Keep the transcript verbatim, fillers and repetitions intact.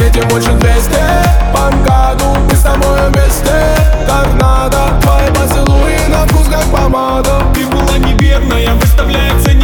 свете больше двести. По МКАДу мы с тобой вместе. Торнадо, твои поцелуи на вкус как помада. Ты была неверная, выставляется